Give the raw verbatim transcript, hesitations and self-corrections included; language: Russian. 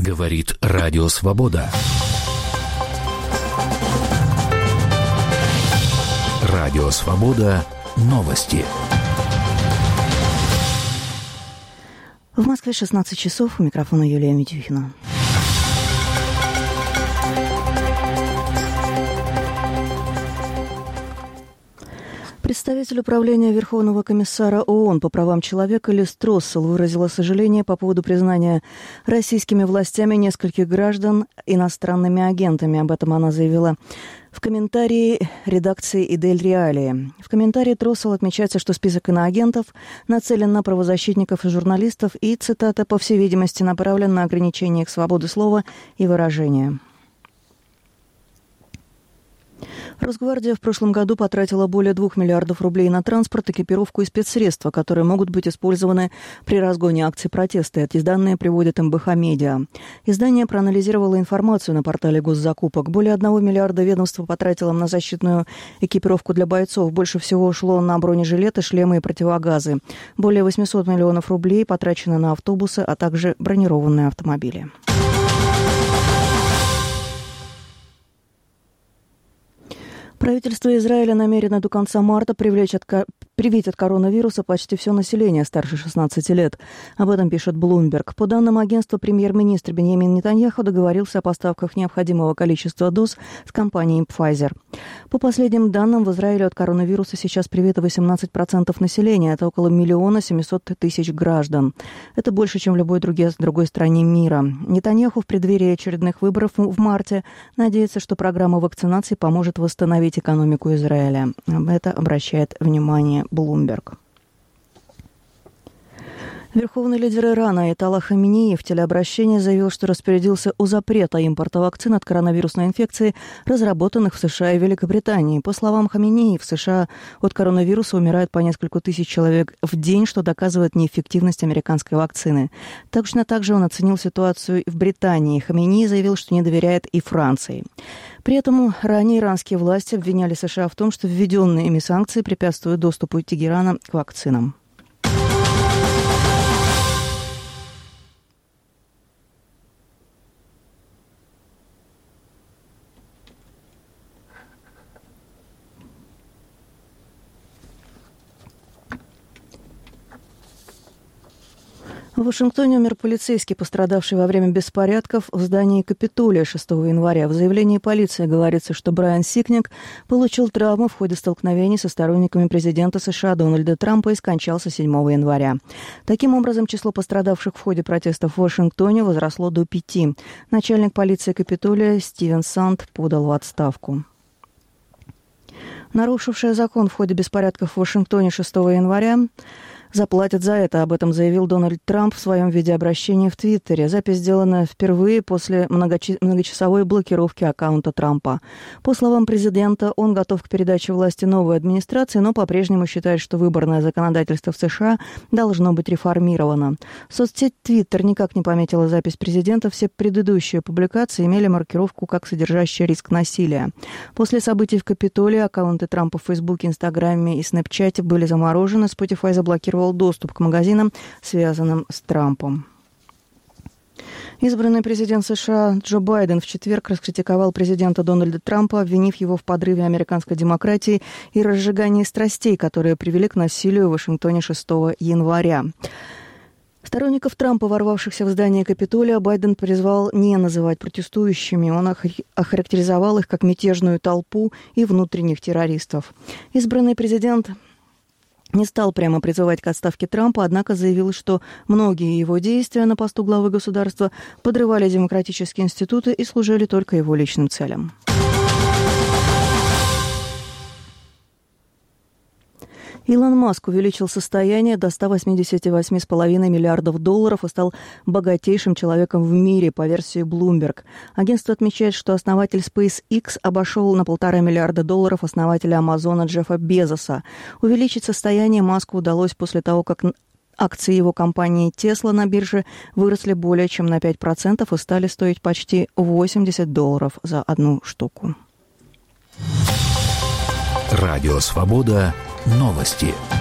Говорит Радио Свобода. Радио Свобода. Новости. В Москве шестнадцать часов. У микрофона Юлия Медюхина. Представитель управления Верховного комиссара ООН по правам человека Лиз Троссел выразила сожаление по поводу признания российскими властями нескольких граждан иностранными агентами. Об этом она заявила в комментарии редакции «Идель Реалии». В комментарии Троссел отмечается, что список иноагентов нацелен на правозащитников и журналистов и, цитата, «по всей видимости, направлен на ограничение их свободы слова и выражения». Росгвардия в прошлом году потратила более двух миллиардов рублей на транспорт, экипировку и спецсредства, которые могут быть использованы при разгоне акций протеста. Эти данные приводит эм бэ ха Медиа. Издание проанализировало информацию на портале госзакупок. Более одного миллиарда ведомство потратило на защитную экипировку для бойцов. Больше всего ушло на бронежилеты, шлемы и противогазы. Более восемьсот миллионов рублей потрачено на автобусы, а также бронированные автомобили. Правительство Израиля намерено до конца марта привлечь от, привить от коронавируса почти все население старше шестнадцати лет. Об этом пишет Bloomberg. По данным агентства, премьер-министр Биньямин Нетаньяху договорился о поставках необходимого количества доз с компанией Pfizer. По последним данным, в Израиле от коронавируса сейчас привито восемнадцать процентов населения. Это около миллиона семисот тысяч граждан. Это больше, чем в любой другой, другой стране мира. Нетаньяху в преддверии очередных выборов в марте надеется, что программа вакцинации поможет восстановить экономику Израиля. Об этом обращает внимание Bloomberg. Верховный лидер Ирана Аятолла Хаминеи в телеобращении заявил, что распорядился о запрете импорта вакцин от коронавирусной инфекции, разработанных в США и Великобритании. По словам Хаминеи, в США от коронавируса умирает по несколько тысяч человек в день, что доказывает неэффективность американской вакцины. Точно так же он оценил ситуацию в Британии. Хаминеи заявил, что не доверяет и Франции. При этом ранее иранские власти обвиняли США в том, что введенные ими санкции препятствуют доступу Тегерана к вакцинам. В Вашингтоне умер полицейский, пострадавший во время беспорядков в здании Капитолия шестого января. В заявлении полиции говорится, что Брайан Сикник получил травму в ходе столкновений со сторонниками президента США Дональда Трампа и скончался седьмого января. Таким образом, число пострадавших в ходе протестов в Вашингтоне возросло до пяти. Начальник полиции Капитолия Стивен Санд подал в отставку. Нарушившая закон в ходе беспорядков в Вашингтоне шестого января заплатят за это. Об этом заявил Дональд Трамп в своем видеообращении в Твиттере. Запись сделана впервые после многочи- многочасовой блокировки аккаунта Трампа. По словам президента, он готов к передаче власти новой администрации, но по-прежнему считает, что выборное законодательство в США должно быть реформировано. Соцсеть Твиттер никак не пометила запись президента. Все предыдущие публикации имели маркировку как содержащие риск насилия. После событий в Капитолии аккаунты Трампа в Фейсбуке, Инстаграме и Снэпчате были заморожены. Spotify заблокировал доступ к магазинам, связанным с Трампом. Избранный президент США Джо Байден в четверг раскритиковал президента Дональда Трампа, обвинив его в подрыве американской демократии и разжигании страстей, которые привели к насилию в Вашингтоне шестого января. Сторонников Трампа, ворвавшихся в здание Капитолия, Байден призвал не называть протестующими. Он охарактеризовал их как мятежную толпу и внутренних террористов. Избранный президент не стал прямо призывать к отставке Трампа, однако заявил, что многие его действия на посту главы государства подрывали демократические институты и служили только его личным целям. Илон Маск увеличил состояние до ста восьмидесяти восьми целых пяти десятых миллиардов долларов и стал богатейшим человеком в мире, по версии Bloomberg. Агентство отмечает, что основатель SpaceX обошел на полтора миллиарда долларов основателя Амазона Джеффа Безоса. Увеличить состояние Маску удалось после того, как акции его компании Tesla на бирже выросли более чем на пять процентов и стали стоить почти восемьдесят долларов за одну штуку. Радио Свобода. Новости.